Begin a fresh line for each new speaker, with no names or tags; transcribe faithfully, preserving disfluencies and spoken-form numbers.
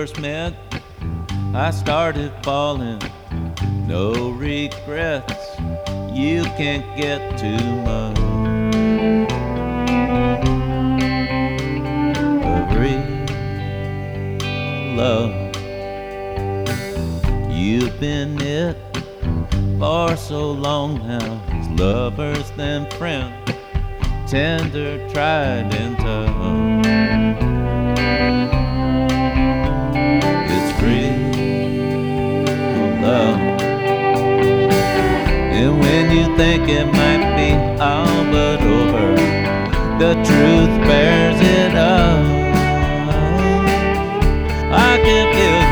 first met, I started falling. No regrets, you can't get too much of real love. You've been it for so long now, as lovers then friends, tender, tried and tough. It's real love. And when you think it might be all but over, the truth bears it up. I can feel